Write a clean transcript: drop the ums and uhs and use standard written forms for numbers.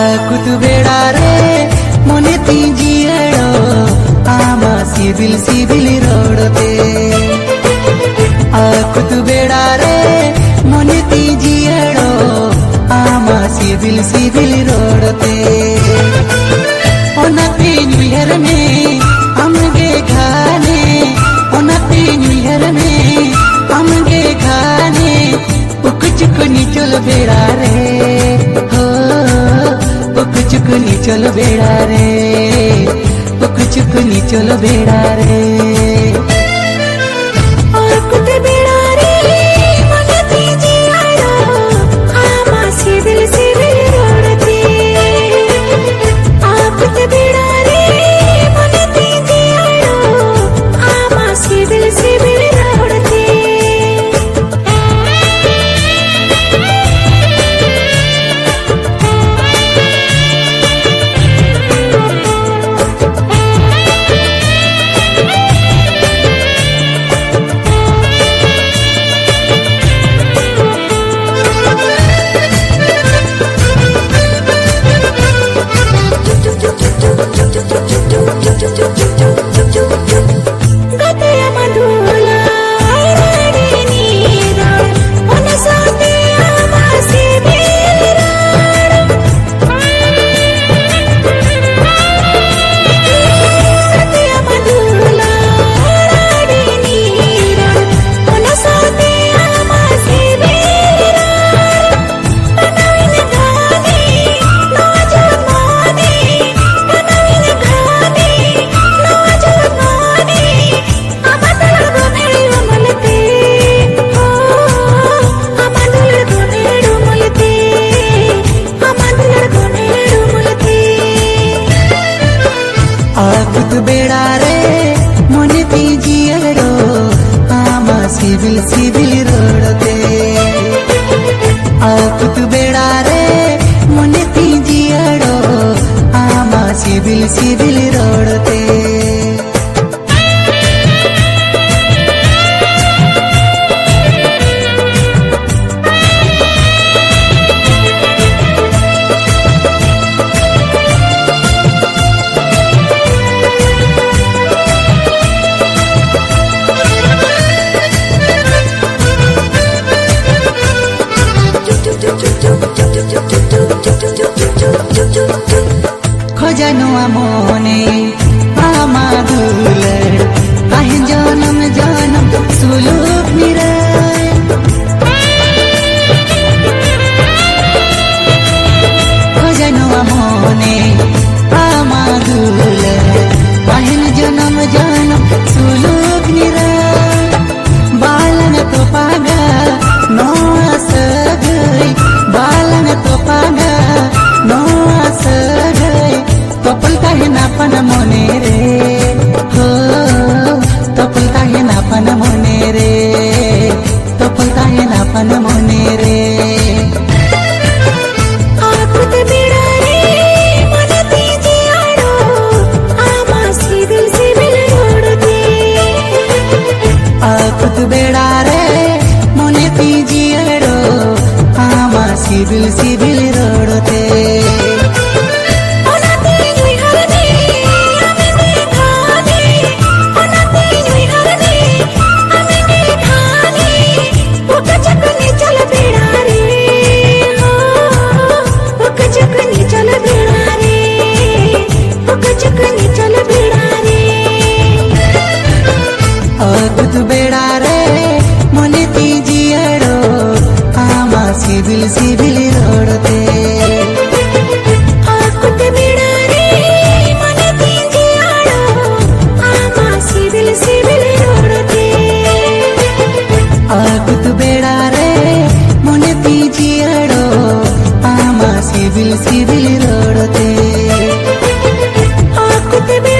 आकुत बेड़ा रे मोने तीजियड़ो आमा सिबिल सिबिल रोडते आकुत बेड़ा रे मोने तीजियड़ो आमा सिबिल सिबिल रोडते ओनती न्यूयर में हमगे खाने ओनती न्यूयर में हमगे खाने उक चुक निचल बेड़ा रे हो उक चुक निचल बेड़ा रे उक चुक निचल बेड़ा रे आकुत बेड़ा रे मोने तीजियड़ो आमा सिबिल सिबिल रोडते आकुत बेड़ा रे मोने तीजियड़ो आमा सिबिल सिबिल रोडते खोजनुआ मोने आमा दुलड़ काहे जनम जनम सुलूक निराय खोजनुआ मोने आमा दुलड़ काहे जनम जनम सुलूक निराय बालन तो पागा नोआ सगई बालन तो पागा नोआ सगई तपल काहे नापन मोने रे हो तपल काहे नापन मोने रे तपल काहे नापन मोने रे आकुत बेड़ा रे मोने तीजियड़ो आमा सिबिल सिबिल रोडते आकुत बेड़ा रे मोने तीजियड़ो आमा सिबिल सिबिल रोडते आकुत बेड़ा रे मोने तीजियड़ो आमा सिबिल सिबिल रोडते आकुत बेड़ा रे मोने तीजियड़ो आमा सिबिल सिबिल रोडते आकुत बेड़ा रे मोने तीजियड़ो आमा सिबिल सिबिल रोडते आकुत